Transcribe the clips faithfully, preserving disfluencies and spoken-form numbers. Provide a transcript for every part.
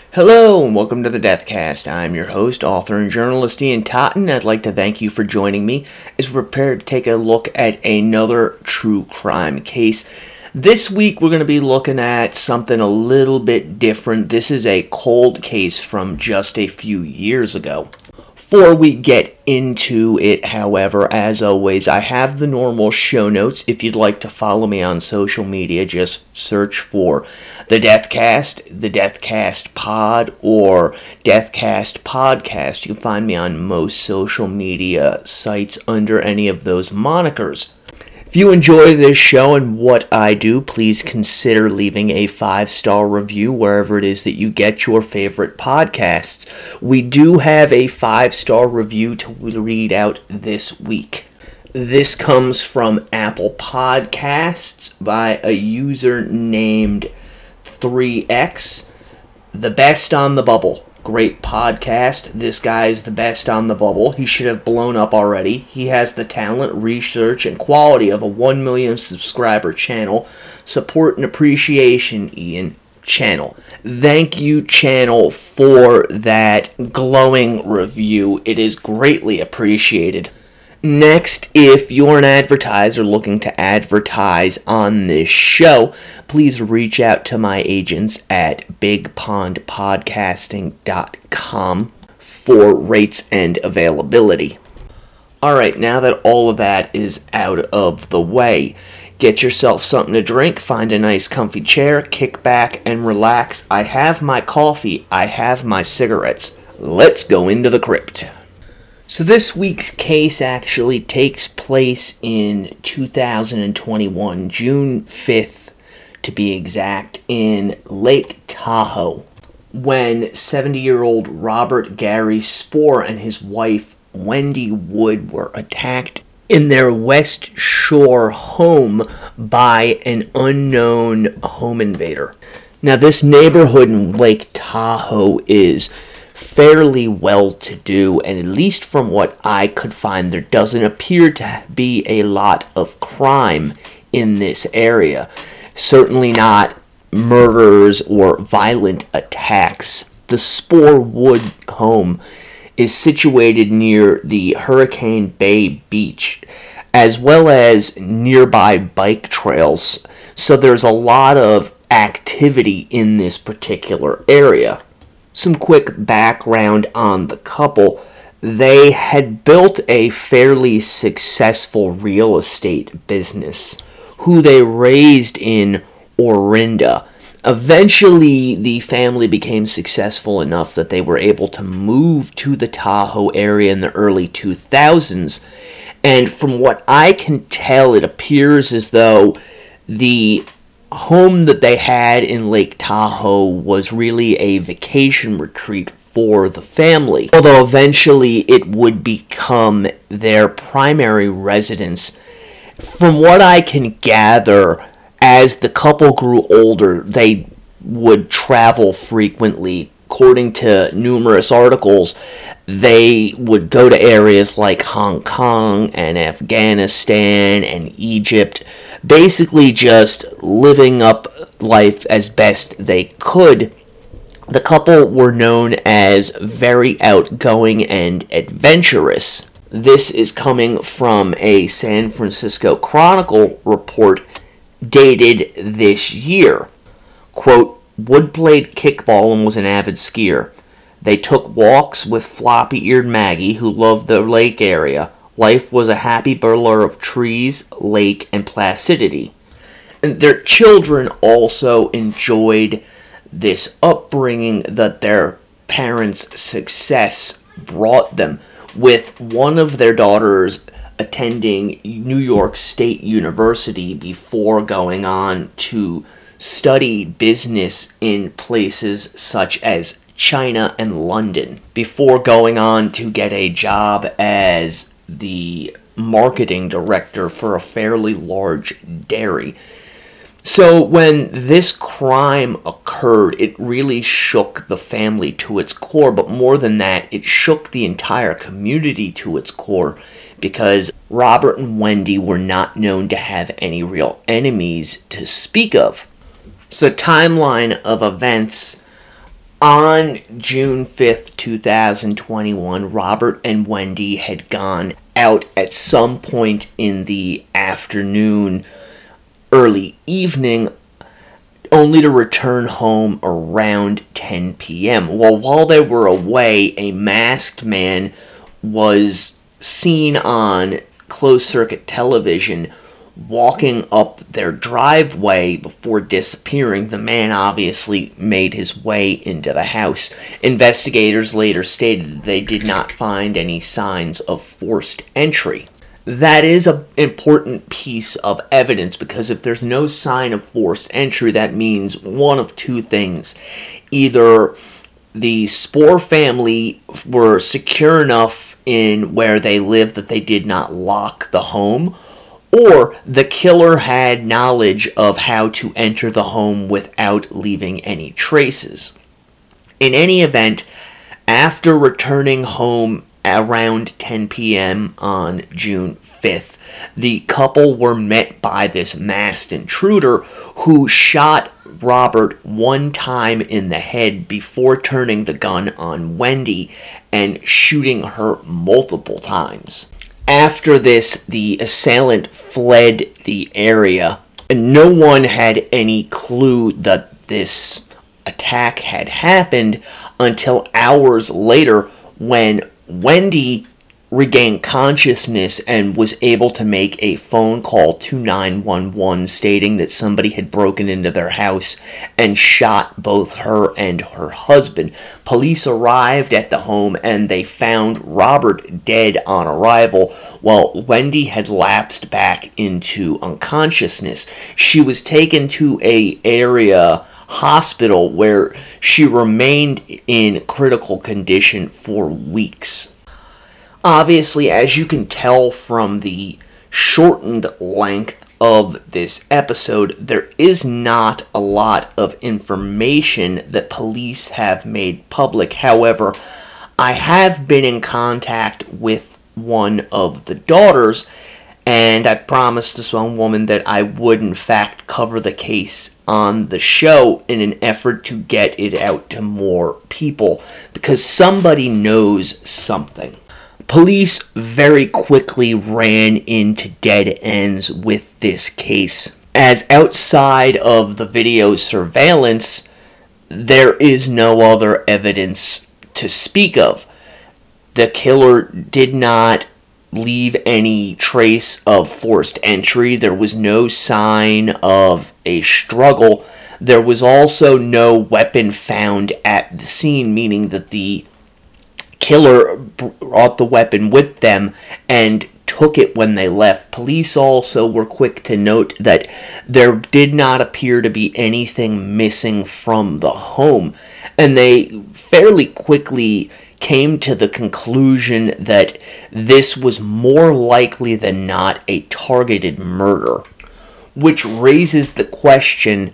Hello and welcome to the Deathcast. I'm your host, author, and journalist Ian Totten. I'd like to thank you for joining me as we're prepared to take a look at another true crime case. This week we're going to be looking at something a little bit different. This is a cold case from just a few years ago. Before we get into it, however, as always, I have the normal show notes. If you'd like to follow me on social media, just search for The Deathcast, The Deathcast Pod, or Deathcast Podcast. You can find me on most social media sites under any of those monikers. If you enjoy this show and what I do, please consider leaving a five-star review wherever it is that you get your favorite podcasts. We do have a five-star review to read out this week. This comes from Apple Podcasts by a user named three X. The best on the bubble. Great podcast. This guy is the best on the bubble. He should have blown up already. He has the talent, research, and quality of a one million subscriber channel. Support and appreciation, Ian. Channel. Thank you, channel, for that glowing review. It is greatly appreciated. Next, if you're an advertiser looking to advertise on this show, please reach out to my agents at big pond podcasting dot com for rates and availability. Alright, now that all of that is out of the way, get yourself something to drink, find a nice comfy chair, kick back and relax. I have my coffee, I have my cigarettes. Let's go into the crypt. So this week's case actually takes place in two thousand twenty-one, June fifth to be exact, in Lake Tahoe, when seventy-year-old Robert Gary Spoor and his wife Wendy Wood were attacked in their West Shore home by an unknown home invader. Now this neighborhood in Lake Tahoe is fairly well-to-do, and at least from what I could find, there doesn't appear to be a lot of crime in this area. Certainly not murders or violent attacks. The Spoor Wood home is situated near the Hurricane Bay Beach, as well as nearby bike trails, so there's a lot of activity in this particular area. Some quick background on the couple. They had built a fairly successful real estate business, who they raised in Orinda. Eventually, the family became successful enough that they were able to move to the Tahoe area in the early two thousands. And from what I can tell, it appears as though the home that they had in Lake Tahoe was really a vacation retreat for the family, although eventually it would become their primary residence. From what I can gather, as the couple grew older, they would travel frequently. According to numerous articles, they would go to areas like Hong Kong and Afghanistan and Egypt, basically just living up life as best they could. The couple were known as very outgoing and adventurous. This is coming from a San Francisco Chronicle report dated this year. Quote, Wood played kickball and was an avid skier. They took walks with floppy-eared Maggie, who loved the lake area. Life was a happy blur of trees, lake, and placidity. And their children also enjoyed this upbringing that their parents' success brought them, with one of their daughters attending New York State University before going on to study business in places such as China and London, before going on to get a job as the marketing director for a fairly large dairy. So when this crime occurred, it really shook the family to its core, but more than that, it shook the entire community to its core, because Robert and Wendy were not known to have any real enemies to speak of. So the timeline of events On June fifth, twenty twenty-one, Robert and Wendy had gone out at some point in the afternoon, early evening, only to return home around ten p.m. Well, while they were away, a masked man was seen on closed-circuit television walking up their driveway before disappearing. The man obviously made his way into the house. Investigators later stated that they did not find any signs of forced entry. That is an important piece of evidence, because if there's no sign of forced entry, that means one of two things. Either the Spoor family were secure enough in where they lived that they did not lock the home, or the killer had knowledge of how to enter the home without leaving any traces. In any event, after returning home around ten p.m. on June fifth, the couple were met by this masked intruder who shot Robert one time in the head before turning the gun on Wendy and shooting her multiple times. After this, the assailant fled the area, and no one had any clue that this attack had happened until hours later, when Wendy regained consciousness and was able to make a phone call to nine one one stating that somebody had broken into their house and shot both her and her husband. Police arrived at the home and they found Robert dead on arrival, while Wendy had lapsed back into unconsciousness. She was taken to a area hospital where she remained in critical condition for weeks. Obviously, as you can tell from the shortened length of this episode, there is not a lot of information that police have made public. However, I have been in contact with one of the daughters, and I promised this one woman that I would in fact cover the case on the show in an effort to get it out to more people, because somebody knows something. Police very quickly ran into dead ends with this case, as outside of the video surveillance, there is no other evidence to speak of. The killer did not leave any trace of forced entry. There was no sign of a struggle. There was also no weapon found at the scene, meaning that the killer brought the weapon with them and took it when they left. Police also were quick to note that there did not appear to be anything missing from the home, and they fairly quickly came to the conclusion that this was more likely than not a targeted murder, which raises the question,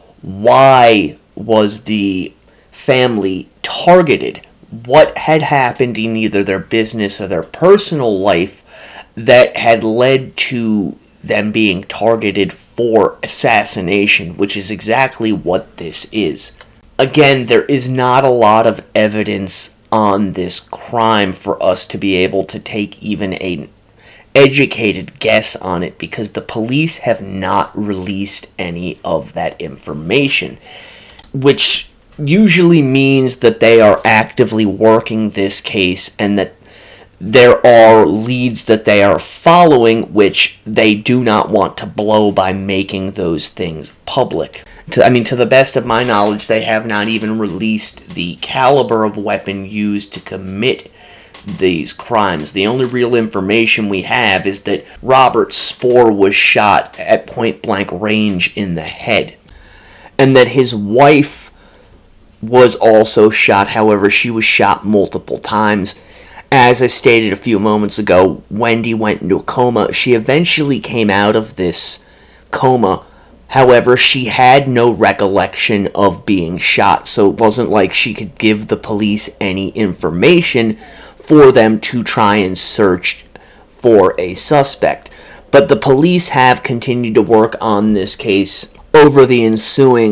why was the family targeted? What had happened in either their business or their personal life that had led to them being targeted for assassination, which is exactly what this is. Again, there is not a lot of evidence on this crime for us to be able to take even an educated guess on it, because the police have not released any of that information, which usually means that they are actively working this case and that there are leads that they are following, which they do not want to blow by making those things public. To, I mean, to the best of my knowledge, they have not even released the caliber of weapon used to commit these crimes. The only real information we have is that Robert Spoor was shot at point-blank range in the head, and that his wife was also shot. However, she was shot multiple times. As I stated a few moments ago, Wendy went into a coma. She eventually came out of this coma. However, she had no recollection of being shot, so it wasn't like she could give the police any information for them to try and search for a suspect. But the police have continued to work on this case over the ensuing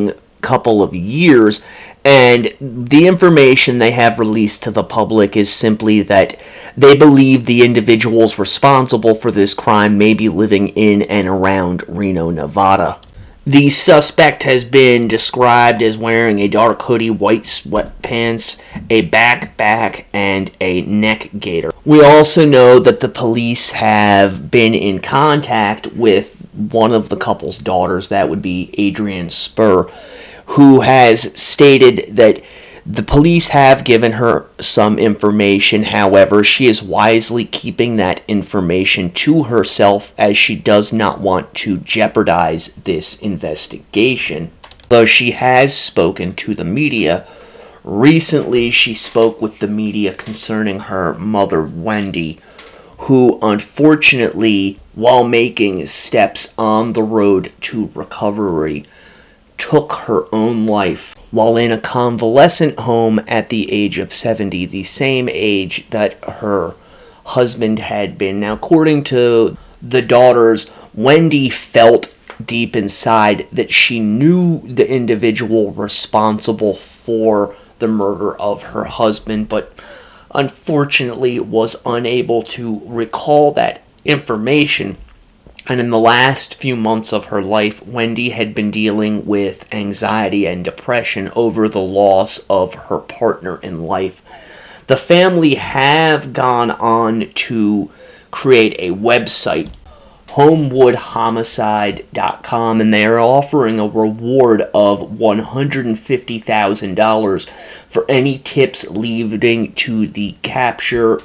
couple of years, and the information they have released to the public is simply that they believe the individuals responsible for this crime may be living in and around Reno, Nevada. The suspect has been described as wearing a dark hoodie, white sweatpants, a backpack, and a neck gaiter. We also know that the police have been in contact with one of the couple's daughters, that would be Adrienne Spur, who has stated that the police have given her some information. However, she is wisely keeping that information to herself as she does not want to jeopardize this investigation. Though she has spoken to the media, recently she spoke with the media concerning her mother, Wendy, who unfortunately, while making steps on the road to recovery, took her own life while in a convalescent home at the age of seventy, the same age that her husband had been. Now, according to the daughters, Wendy felt deep inside that she knew the individual responsible for the murder of her husband, but unfortunately was unable to recall that information. And in the last few months of her life, Wendy had been dealing with anxiety and depression over the loss of her partner in life. The family have gone on to create a website, homewood homicide dot com, and they are offering a reward of one hundred fifty thousand dollars for any tips leading to the capture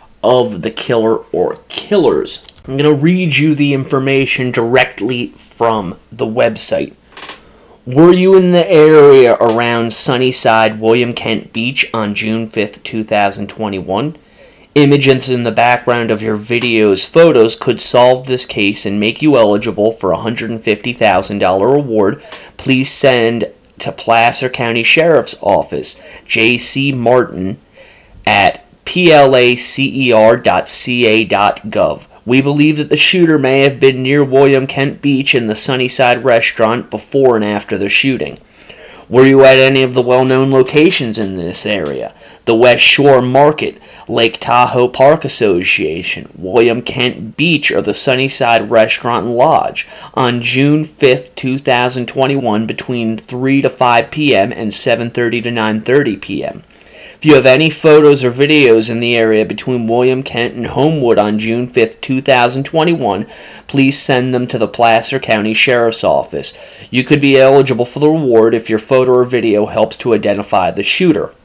of the killer or killers. I'm going to read you the information directly from the website. Were you in the area around Sunnyside, William Kent Beach on June fifth, twenty twenty-one? Images in the background of your video's photos could solve this case and make you eligible for a one hundred fifty thousand dollars reward. Please send to Placer County Sheriff's Office, J C Martin, at placer dot c a dot gov. We believe that the shooter may have been near William Kent Beach in the Sunnyside restaurant before and after the shooting. Were you at any of the well-known locations in this area? The West Shore Market, Lake Tahoe Park Association, William Kent Beach, or the Sunnyside Restaurant and Lodge on June fifth, twenty twenty-one between three to five p.m. and seven thirty to nine thirty p.m. If you have any photos or videos in the area between William Kent and Homewood on June fifth, twenty twenty-one, please send them to the Placer County Sheriff's Office. You could be eligible for the reward if your photo or video helps to identify the shooter.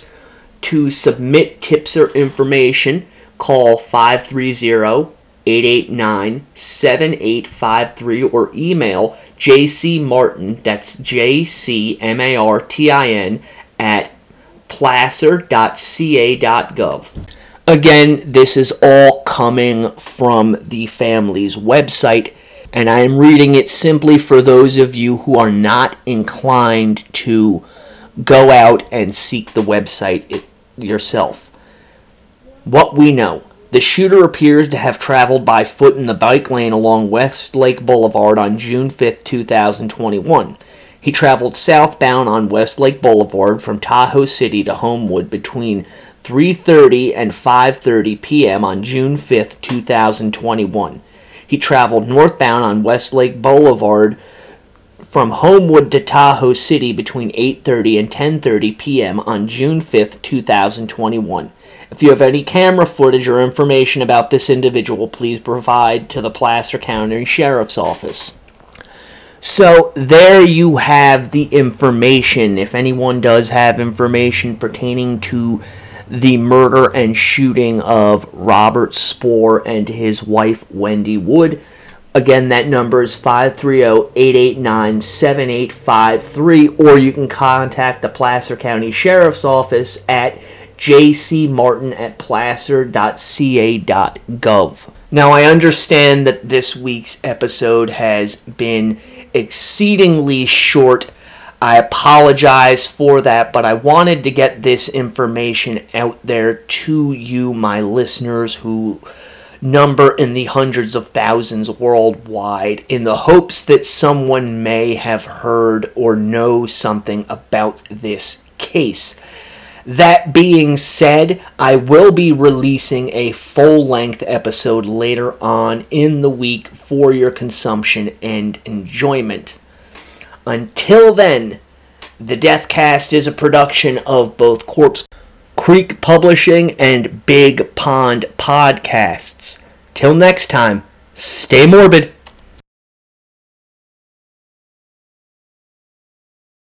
To submit tips or information, call five three zero, eight eight nine, seven eight five three or email jcmartin, that's J C M A R T I N, at placer dot c a dot gov. Again, this is all coming from the family's website, and I am reading it simply for those of you who are not inclined to go out and seek the website it, yourself. What we know: the shooter appears to have traveled by foot in the bike lane along Westlake Boulevard on June fifth, twenty twenty-one. He traveled southbound on Westlake Boulevard from Tahoe City to Homewood between three thirty and five thirty p.m. on June fifth, twenty twenty-one. He traveled northbound on Westlake Boulevard from Homewood to Tahoe City between eight thirty and ten thirty p.m. on June fifth, twenty twenty-one. If you have any camera footage or information about this individual, please provide to the Placer County Sheriff's Office. So there you have the information. If anyone does have information pertaining to the murder and shooting of Robert Spoor and his wife Wendy Wood, again, that number is five three zero, eight eight nine, seven eight five three, or you can contact the Placer County Sheriff's Office at jcmartin at placer dot c a dot gov. Now, I understand that this week's episode has been exceedingly short. I apologize for that, but I wanted to get this information out there to you, my listeners, who number in the hundreds of thousands worldwide, in the hopes that someone may have heard or know something about this case. That being said, I will be releasing a full-length episode later on in the week for your consumption and enjoyment. Until then, the Deathcast is a production of both Corpse Creek Publishing and Big Pond Podcasts. Till next time, stay morbid.